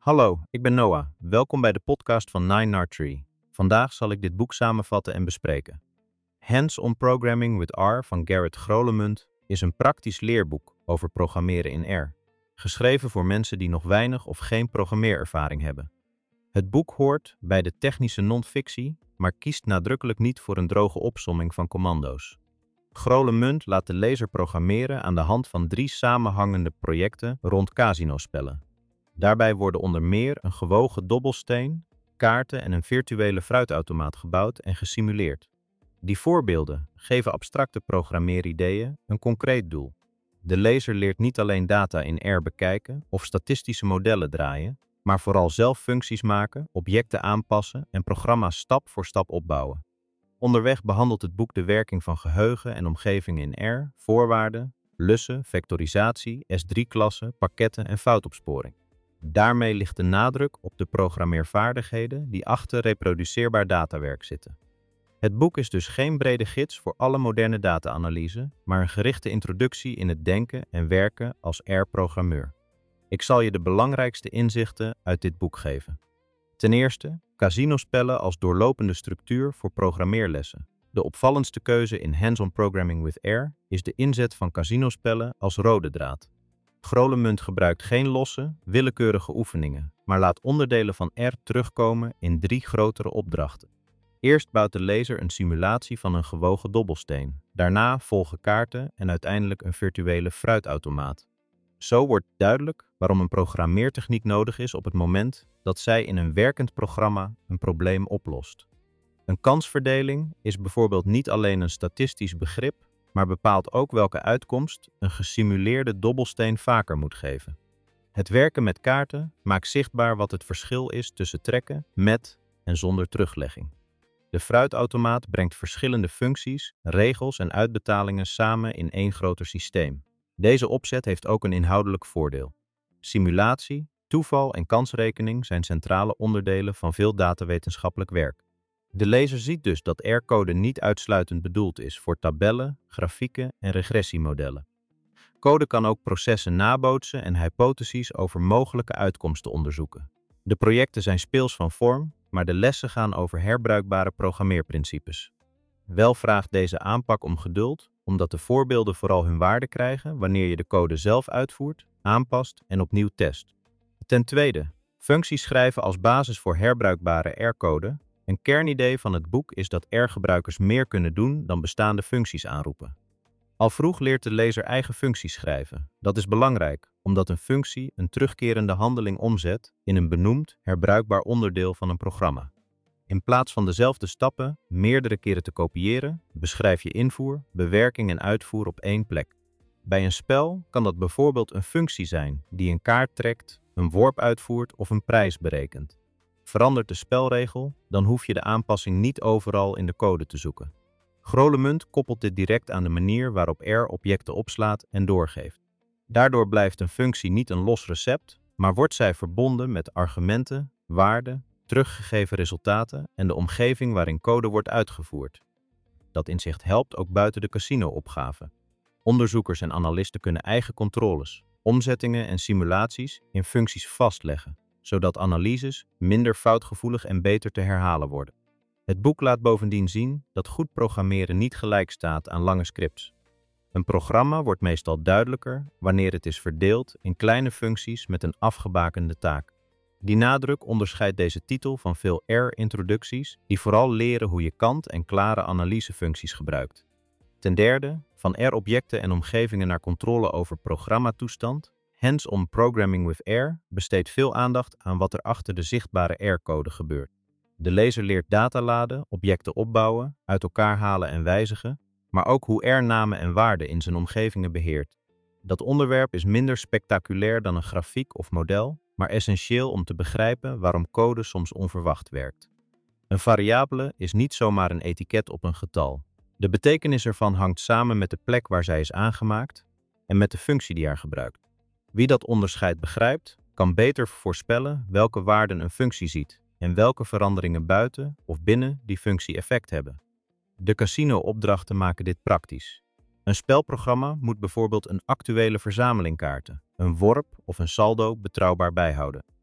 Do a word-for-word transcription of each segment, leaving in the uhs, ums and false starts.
Hallo, ik ben Noah. Welkom bij de podcast van Nine Archery. Vandaag zal ik dit boek samenvatten en bespreken. Hands-on Programming with R van Garrett Grolemund is een praktisch leerboek over programmeren in R, geschreven voor mensen die nog weinig of geen programmeerervaring hebben. Het boek hoort bij de technische non-fictie, maar kiest nadrukkelijk niet voor een droge opsomming van commando's. Grolemund laat de lezer programmeren aan de hand van drie samenhangende projecten rond casinospellen. Daarbij worden onder meer een gewogen dobbelsteen, kaarten en een virtuele fruitautomaat gebouwd en gesimuleerd. Die voorbeelden geven abstracte programmeerideeën een concreet doel. De lezer leert niet alleen data in R bekijken of statistische modellen draaien, maar vooral zelf functies maken, objecten aanpassen en programma's stap voor stap opbouwen. Onderweg behandelt het boek de werking van geheugen en omgeving in R, voorwaarden, lussen, vectorisatie, S drie klassen, pakketten en foutopsporing. Daarmee ligt de nadruk op de programmeervaardigheden die achter reproduceerbaar datawerk zitten. Het boek is dus geen brede gids voor alle moderne data-analyse, maar een gerichte introductie in het denken en werken als R-programmeur. Ik zal je de belangrijkste inzichten uit dit boek geven. Ten eerste, casinospellen als doorlopende structuur voor programmeerlessen. De opvallendste keuze in Hands-on Programming with R is de inzet van casinospellen als rode draad. Grolemund gebruikt geen losse, willekeurige oefeningen, maar laat onderdelen van R terugkomen in drie grotere opdrachten. Eerst bouwt de lezer een simulatie van een gewogen dobbelsteen. Daarna volgen kaarten en uiteindelijk een virtuele fruitautomaat. Zo wordt duidelijk waarom een programmeertechniek nodig is op het moment dat zij in een werkend programma een probleem oplost. Een kansverdeling is bijvoorbeeld niet alleen een statistisch begrip, maar bepaalt ook welke uitkomst een gesimuleerde dobbelsteen vaker moet geven. Het werken met kaarten maakt zichtbaar wat het verschil is tussen trekken, met en zonder teruglegging. De fruitautomaat brengt verschillende functies, regels en uitbetalingen samen in één groter systeem. Deze opzet heeft ook een inhoudelijk voordeel. Simulatie, toeval en kansrekening zijn centrale onderdelen van veel datawetenschappelijk werk. De lezer ziet dus dat R-code niet uitsluitend bedoeld is voor tabellen, grafieken en regressiemodellen. Code kan ook processen nabootsen en hypotheses over mogelijke uitkomsten onderzoeken. De projecten zijn speels van vorm, maar de lessen gaan over herbruikbare programmeerprincipes. Wel vraagt deze aanpak om geduld, omdat de voorbeelden vooral hun waarde krijgen wanneer je de code zelf uitvoert, aanpast en opnieuw test. Ten tweede, functies schrijven als basis voor herbruikbare R-code. Een kernidee van het boek is dat R-gebruikers meer kunnen doen dan bestaande functies aanroepen. Al vroeg leert de lezer eigen functies schrijven. Dat is belangrijk, omdat een functie een terugkerende handeling omzet in een benoemd, herbruikbaar onderdeel van een programma. In plaats van dezelfde stappen meerdere keren te kopiëren, beschrijf je invoer, bewerking en uitvoer op één plek. Bij een spel kan dat bijvoorbeeld een functie zijn die een kaart trekt, een worp uitvoert of een prijs berekent. Verandert de spelregel, dan hoef je de aanpassing niet overal in de code te zoeken. Grolemund koppelt dit direct aan de manier waarop R objecten opslaat en doorgeeft. Daardoor blijft een functie niet een los recept, maar wordt zij verbonden met argumenten, waarden, teruggegeven resultaten en de omgeving waarin code wordt uitgevoerd. Dat inzicht helpt ook buiten de casino-opgave. Onderzoekers en analisten kunnen eigen controles, omzettingen en simulaties in functies vastleggen, zodat analyses minder foutgevoelig en beter te herhalen worden. Het boek laat bovendien zien dat goed programmeren niet gelijk staat aan lange scripts. Een programma wordt meestal duidelijker wanneer het is verdeeld in kleine functies met een afgebakende taak. Die nadruk onderscheidt deze titel van veel R-introducties die vooral leren hoe je kant- en klare analysefuncties gebruikt. Ten derde, van R-objecten en omgevingen naar controle over programmatoestand. Hands-on Programming with R besteedt veel aandacht aan wat er achter de zichtbare R-code gebeurt. De lezer leert data laden, objecten opbouwen, uit elkaar halen en wijzigen, maar ook hoe R namen en waarden in zijn omgevingen beheert. Dat onderwerp is minder spectaculair dan een grafiek of model, maar essentieel om te begrijpen waarom code soms onverwacht werkt. Een variabele is niet zomaar een etiket op een getal. De betekenis ervan hangt samen met de plek waar zij is aangemaakt en met de functie die haar gebruikt. Wie dat onderscheid begrijpt, kan beter voorspellen welke waarden een functie ziet en welke veranderingen buiten of binnen die functie effect hebben. De casino-opdrachten maken dit praktisch. Een spelprogramma moet bijvoorbeeld een actuele verzameling kaarten, een worp of een saldo betrouwbaar bijhouden.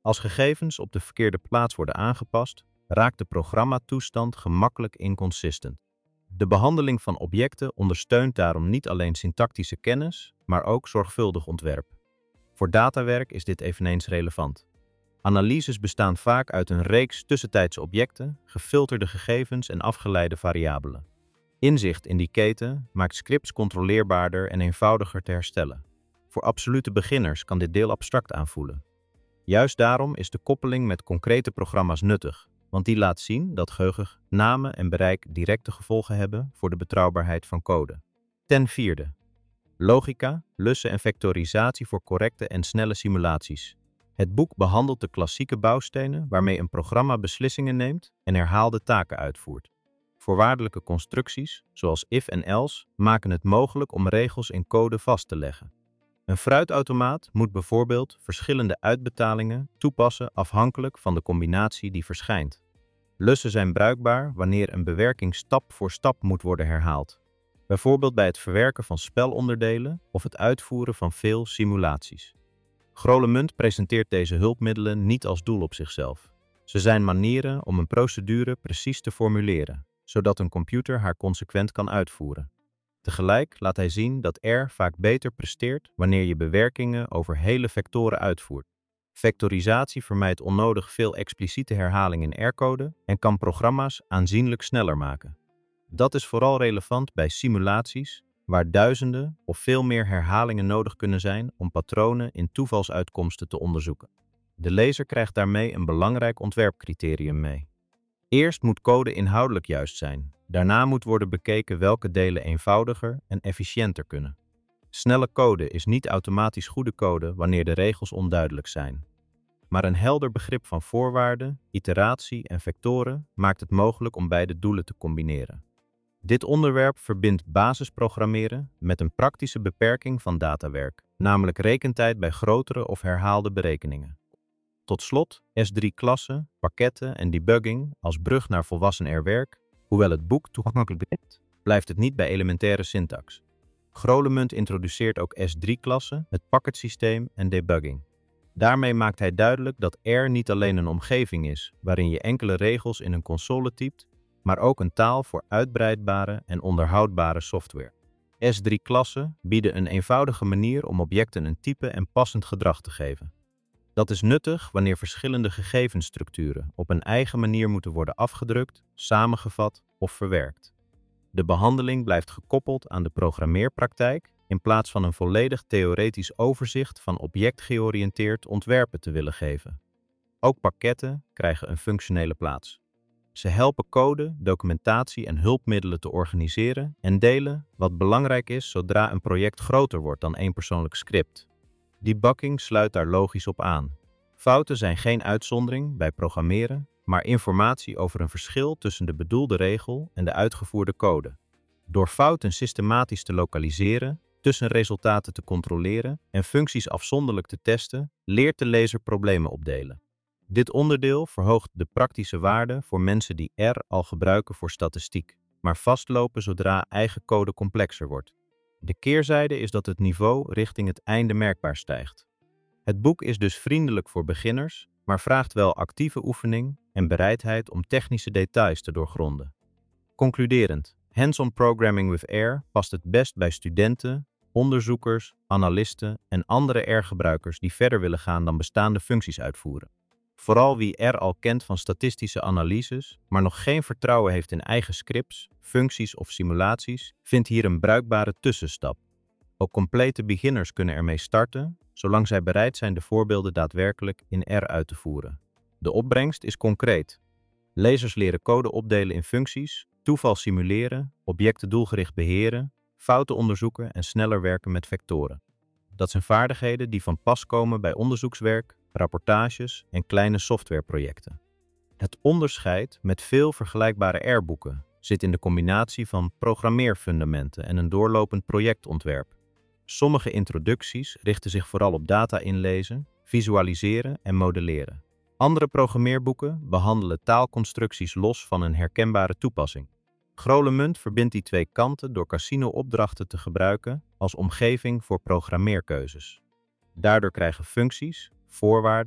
Als gegevens op de verkeerde plaats worden aangepast, raakt de programmatoestand gemakkelijk inconsistent. De behandeling van objecten ondersteunt daarom niet alleen syntactische kennis, maar ook zorgvuldig ontwerp. Voor datawerk is dit eveneens relevant. Analyses bestaan vaak uit een reeks tussentijdse objecten, gefilterde gegevens en afgeleide variabelen. Inzicht in die keten maakt scripts controleerbaarder en eenvoudiger te herstellen. Voor absolute beginners kan dit deel abstract aanvoelen. Juist daarom is de koppeling met concrete programma's nuttig, want die laat zien dat geheugen, namen en bereik directe gevolgen hebben voor de betrouwbaarheid van code. Ten vierde. Logica, lussen en vectorisatie voor correcte en snelle simulaties. Het boek behandelt de klassieke bouwstenen waarmee een programma beslissingen neemt en herhaalde taken uitvoert. Voorwaardelijke constructies, zoals if en else, maken het mogelijk om regels in code vast te leggen. Een fruitautomaat moet bijvoorbeeld verschillende uitbetalingen toepassen afhankelijk van de combinatie die verschijnt. Lussen zijn bruikbaar wanneer een bewerking stap voor stap moet worden herhaald. Bijvoorbeeld bij het verwerken van spelonderdelen of het uitvoeren van veel simulaties. Grolemunt presenteert deze hulpmiddelen niet als doel op zichzelf. Ze zijn manieren om een procedure precies te formuleren, zodat een computer haar consequent kan uitvoeren. Tegelijk laat hij zien dat R vaak beter presteert wanneer je bewerkingen over hele vectoren uitvoert. Vectorisatie vermijdt onnodig veel expliciete herhaling in R-code en kan programma's aanzienlijk sneller maken. Dat is vooral relevant bij simulaties, waar duizenden of veel meer herhalingen nodig kunnen zijn om patronen in toevalsuitkomsten te onderzoeken. De lezer krijgt daarmee een belangrijk ontwerpcriterium mee. Eerst moet code inhoudelijk juist zijn. Daarna moet worden bekeken welke delen eenvoudiger en efficiënter kunnen. Snelle code is niet automatisch goede code wanneer de regels onduidelijk zijn. Maar een helder begrip van voorwaarden, iteratie en vectoren maakt het mogelijk om beide doelen te combineren. Dit onderwerp verbindt basisprogrammeren met een praktische beperking van datawerk, namelijk rekentijd bij grotere of herhaalde berekeningen. Tot slot S drie klassen, pakketten en debugging als brug naar volwassen R-werk. Hoewel het boek toegankelijk is, blijft het niet bij elementaire syntax. Grolemunt introduceert ook S drie klassen, het pakketsysteem en debugging. Daarmee maakt hij duidelijk dat R niet alleen een omgeving is waarin je enkele regels in een console typt, maar ook een taal voor uitbreidbare en onderhoudbare software. S drie klassen bieden een eenvoudige manier om objecten een type en passend gedrag te geven. Dat is nuttig wanneer verschillende gegevensstructuren op een eigen manier moeten worden afgedrukt, samengevat of verwerkt. De behandeling blijft gekoppeld aan de programmeerpraktijk in plaats van een volledig theoretisch overzicht van objectgeoriënteerd ontwerpen te willen geven. Ook pakketten krijgen een functionele plaats. Ze helpen code, documentatie en hulpmiddelen te organiseren en delen, wat belangrijk is zodra een project groter wordt dan één persoonlijk script. Debugging sluit daar logisch op aan. Fouten zijn geen uitzondering bij programmeren, maar informatie over een verschil tussen de bedoelde regel en de uitgevoerde code. Door fouten systematisch te lokaliseren, tussenresultaten te controleren en functies afzonderlijk te testen, leert de lezer problemen opdelen. Dit onderdeel verhoogt de praktische waarde voor mensen die R al gebruiken voor statistiek, maar vastlopen zodra eigen code complexer wordt. De keerzijde is dat het niveau richting het einde merkbaar stijgt. Het boek is dus vriendelijk voor beginners, maar vraagt wel actieve oefening en bereidheid om technische details te doorgronden. Concluderend, Hands-on Programming with R past het best bij studenten, onderzoekers, analisten en andere R-gebruikers die verder willen gaan dan bestaande functies uitvoeren. Vooral wie R al kent van statistische analyses, maar nog geen vertrouwen heeft in eigen scripts, functies of simulaties, vindt hier een bruikbare tussenstap. Ook complete beginners kunnen ermee starten, zolang zij bereid zijn de voorbeelden daadwerkelijk in R uit te voeren. De opbrengst is concreet. Lezers leren code opdelen in functies, toeval simuleren, objecten doelgericht beheren, fouten onderzoeken en sneller werken met vectoren. Dat zijn vaardigheden die van pas komen bij onderzoekswerk, rapportages en kleine softwareprojecten. Het onderscheid met veel vergelijkbare R-boeken zit in de combinatie van programmeerfundamenten en een doorlopend projectontwerp. Sommige introducties richten zich vooral op data inlezen, visualiseren en modelleren. Andere programmeerboeken behandelen taalconstructies los van een herkenbare toepassing. Grolemunt verbindt die twee kanten door Casino-opdrachten te gebruiken als omgeving voor programmeerkeuzes. Daardoor krijgen functies, voorwaarden,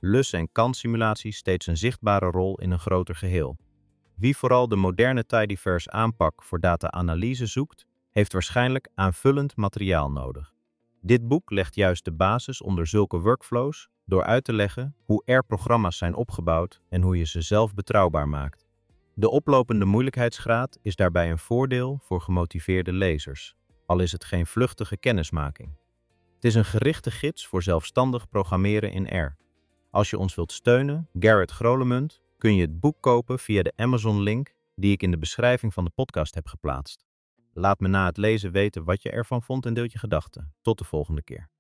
lus- en kanssimulatie steeds een zichtbare rol in een groter geheel. Wie vooral de moderne tidyverse aanpak voor data-analyse zoekt, heeft waarschijnlijk aanvullend materiaal nodig. Dit boek legt juist de basis onder zulke workflows door uit te leggen hoe R-programma's zijn opgebouwd en hoe je ze zelf betrouwbaar maakt. De oplopende moeilijkheidsgraad is daarbij een voordeel voor gemotiveerde lezers, al is het geen vluchtige kennismaking. Het is een gerichte gids voor zelfstandig programmeren in R. Als je ons wilt steunen, Gerrit Grolemunt, kun je het boek kopen via de Amazon-link die ik in de beschrijving van de podcast heb geplaatst. Laat me na het lezen weten wat je ervan vond en deel je gedachten. Tot de volgende keer.